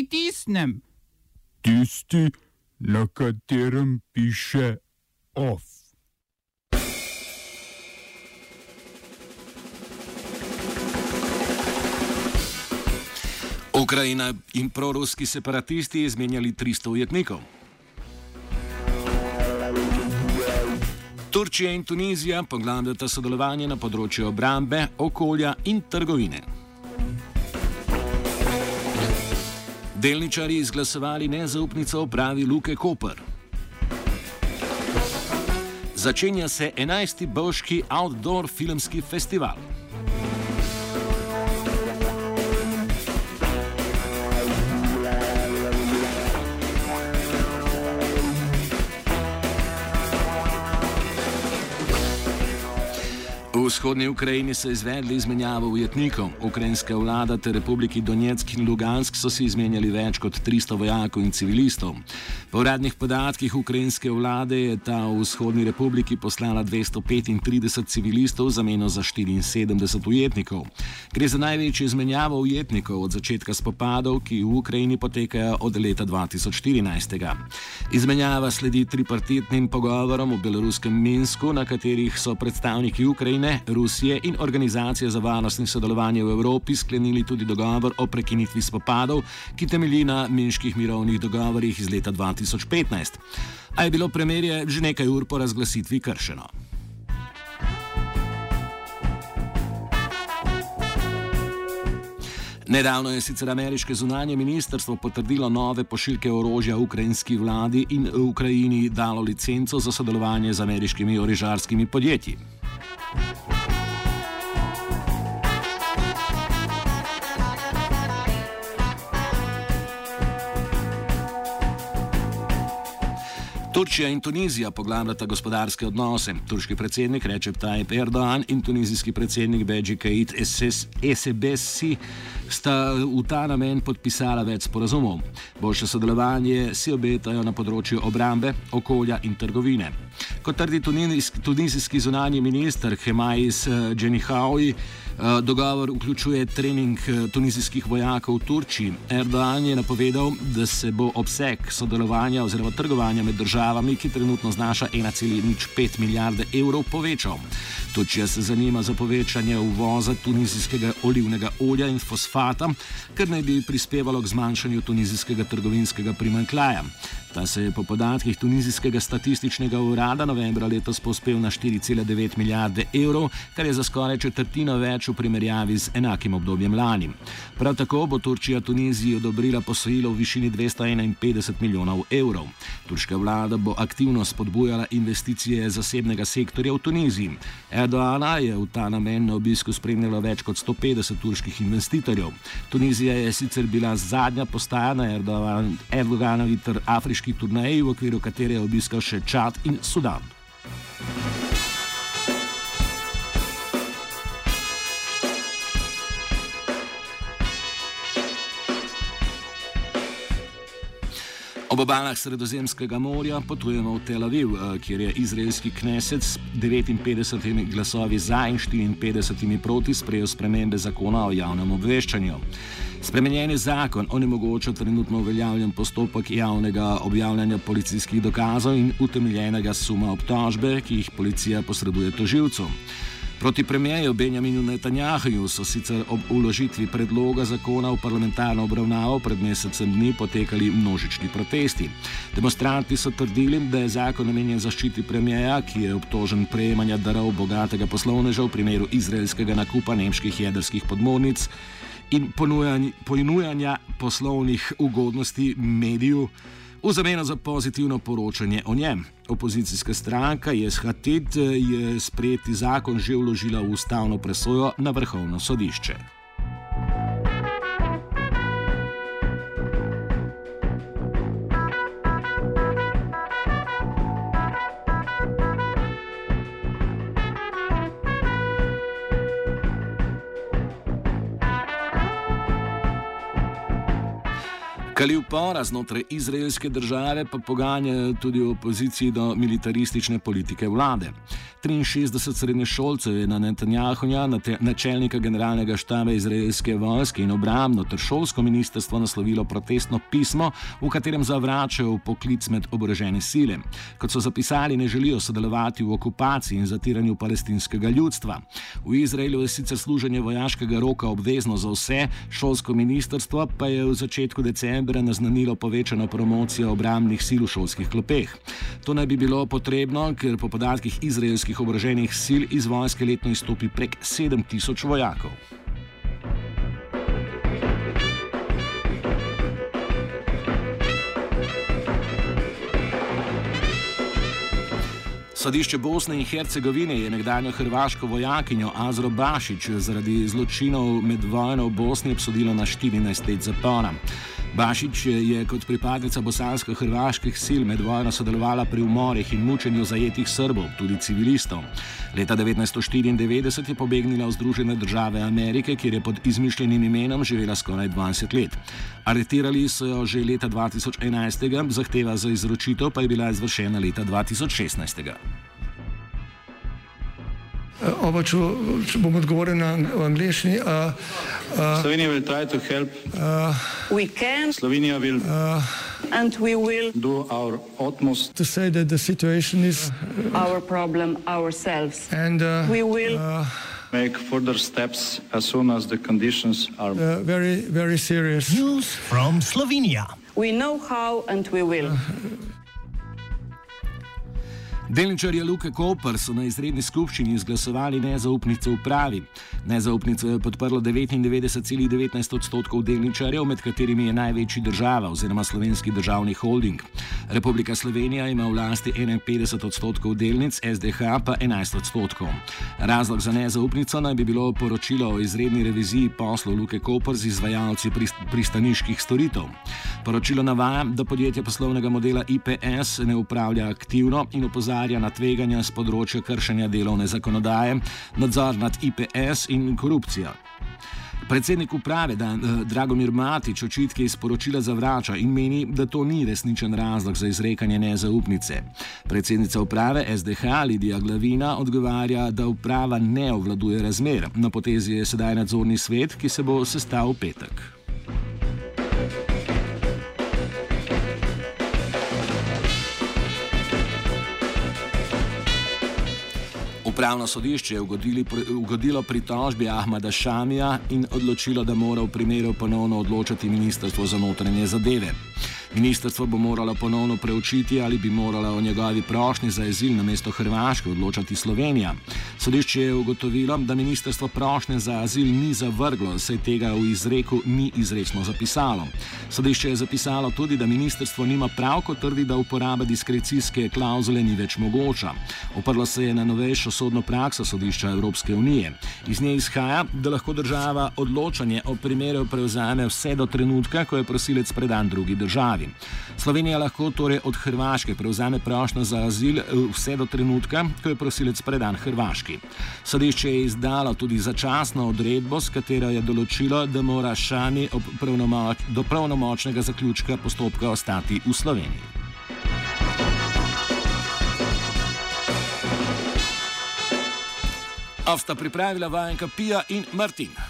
pritisnem? Tisti, na katerem piše OF. Ukrajina in proruski separatisti izmenjali 300 ujetnikov. Turčija in Tunizija poglabljata sodelovanje na področju obrambe, okolja in trgovine. Delničarji izglasovali nezaupnico upravi Luke Koper. Začenja se 11. Bovški outdoor filmski festival. V vzhodni Ukrajini so izvedli izmenjavo ujetnikov. Ukrajinska vlada ter republiki Donetsk in Lugansk so si izmenjali več kot 300 vojakov in civilistov. Po uradnih podatkih ukrajinske vlade je ta v vzhodni republiki poslala 235 civilistov v zameno za 74 ujetnikov. Gre za največjo izmenjavo ujetnikov od začetka spopadov, ki v Ukrajini potekajo od leta 2014. Izmenjava sledi tripartitnim pogovorom v beloruskem Minsku, na katerih so predstavniki Ukrajine, Rusije in Organizacije za varnost in sodelovanje v Evropi sklenili tudi dogovor o prekinitvi spopadov, ki temelji na minških mirovnih dogovorih iz leta 2015. A je bilo premirje že nekaj ur po razglasitvi kršeno. Nedavno je sicer ameriško zunanje ministrstvo potrdilo nove pošiljke orožja ukrajinski vladi in Ukrajini dalo licenco za sodelovanje z ameriškimi orožarskimi podjetji. Turčija in Tunizija poglabljata gospodarske odnose. Turški predsednik Recep Tayyip Erdogan in tunizijski predsednik Beji Caid Essebsi sta v ta namen podpisala več sporazumov. Boljše sodelovanje si obetajo na področju obrambe, okolja in trgovine. Kot trdi tunizijski zunanji minister Hemais Dženihawi, dogovor vključuje trening tunizijskih vojakov v Turčiji. Erdogan je napovedal, da se bo obseg sodelovanja oziroma trgovanja med državami, ki trenutno znaša 1,05 milijarde evrov, povečal. Turčija se zanima za povečanje uvoza tunizijskega olivnega olja in fosfata, kar naj bi prispevalo k zmanjšanju tunizijskega trgovinskega primanjkljaja. Ta se je po podatkih tunizijskega statističnega urada novembra letos povzpel na 4,9 milijarde evrov, kar je za skoraj četrtino več v primerjavi z enakim obdobjem lani. Prav tako bo Turčija Tuniziji odobrila posojilo v višini 251 milijonov evrov. Turška vlada bo aktivno spodbujala investicije zasebnega sektorja v Tuniziji. Erdogana je v ta namen na obisku spremljalo več kot 150 turških investitorjev. Tunizija je sicer bila zadnja postaja na Erdoganovi ter afriški turneji, v okviru katere je obiskal še Čad in Sudan. Ob obalah Sredozemskega morja potujemo v Tel Aviv, kjer je izraelski kneset s 59 glasovi za in 54 proti sprejel spremembe zakona o javnem obveščanju. Spremenjeni zakon onemogoča trenutno uveljavljen postopek javnega objavljanja policijskih dokazov in utemeljenega suma obtožbe, ki jih policija posreduje tožilcu. Proti premierju Benjaminu Netanjahuju so sicer ob vložitvi predloga zakona v parlamentarno obravnavo pred mesecem dni potekali množični protesti. Demonstranti so trdili, da je zakon namenjen zaščiti premierja, ki je obtožen prejemanja darov bogatega poslovneža v primeru izraelskega nakupa nemških jedrskih podmornic in ponujanja poslovnih ugodnosti mediju v zameno za pozitivno poročanje o njem. Opozicijska stranka Yesh Atid je sprejeti zakon že vložila v ustavno presojo na Vrhovno sodišče. Kali upora znotraj izraelske države pa poganja tudi v opoziciji do militaristične politike vlade. 63 srednješolcev je na Netanjahuja, načelnika generalnega štaba izraelske vojske in obrambno ter šolsko ministrstvo naslovilo protestno pismo, v katerem zavračajo poklic med oborožene sile. Kot so zapisali, ne želijo sodelovati v okupaciji in zatiranju palestinskega ljudstva. V Izraelu je sicer služenje vojaškega roka obvezno za vse, šolsko ministrstvo pa je v začetku decembra naznanilo povečano promocijo obrambnih sil v šolskih klopeh. To naj bi bilo potrebno, ker po podatkih izraelskih oboroženih sil iz vojske letno izstopi prek 7000 vojakov. Sodišče Bosne in Hercegovine je nekdanjo hrvaško vojakinjo Azro Bašić zaradi zločinov med vojno v Bosni obsodilo na 14 let zapora. Bašić je kot pripadnica bosansko-hrvaških sil med vojno sodelovala pri umorih in mučenju zajetih Srbov, tudi civilistov. Leta 1994 je pobegnila v Združene države Amerike, kjer je pod izmišljenim imenom živela skoraj 20 let. Aretirali so jo že leta 2011, zahteva za izročitev pa je bila izvršena leta 2016. Oba, če bom odgovoril v angleščini. Slovenija will try to help. We can. Slovenija will. And we will Do our utmost. To say that the situation is. Our problem ourselves. And we will. Make further steps as soon as the conditions are. Very, very serious. News from Slovenia. We know how and we will. Delničarji Luke Koper so na izredni skupščini izglasovali nezaupnico upravi. Nezaupnico je podprlo 99,19% delničarjev, med katerimi je največji država oziroma Slovenski državni holding. Republika Slovenija ima v lasti 51% delnic, SDH pa 11%. Razlog za nezaupnico naj bi bilo poročilo o izredni reviziji poslov Luke Koper z izvajalci pristaniških storitev. Poročilo navaja, da podjetje poslovnega modela IPS ne upravlja aktivno in opozarja na tveganja z področja kršenja delovne zakonodaje, nadzor nad IPS in korupcija. Predsednik uprave Dragomir Matić očitke iz poročila zavrača in meni, da to ni resničen razlog za izrekanje nezaupnice. Predsednica uprave SDH Lidija Glavina odgovarja, da uprava ne obvladuje razmer. Na potezi je sedaj nadzorni svet, ki se bo sestal v petek. Upravno sodišče je ugodilo pritožbi Ahmada Šamija in odločilo, da mora v primeru ponovno odločati Ministrstvo za notranje zadeve. Ministrstvo bo moralo ponovno preučiti, ali bi morala o njegovi prošnji za azil namesto Hrvaške odločati Slovenija. Sodišče je ugotovilo, da ministrstvo prošnje za azil ni zavrglo, saj tega v izreku ni izrecno zapisalo. Sodišče je zapisalo tudi, da ministrstvo nima prav, ko trdi, da uporaba diskrecijske klauzule ni več mogoča. Oprlo se je na novejšo sodno prakso Sodišča Evropske unije. Iz nje izhaja, da lahko država odločanje o primeru prevzame vse do trenutka, ko je prosilec predan drugi državi. Slovenija lahko torej od Hrvaške prevzame prošnjo za azil vse do trenutka, ko je prosilec predan Hrvaški. Sodišče je izdalo tudi začasno odredbo, s katero je določilo, da mora Šami do pravnomočnega zaključka postopka ostati v Sloveniji. Sta pripravila vajenka Pija in Martin.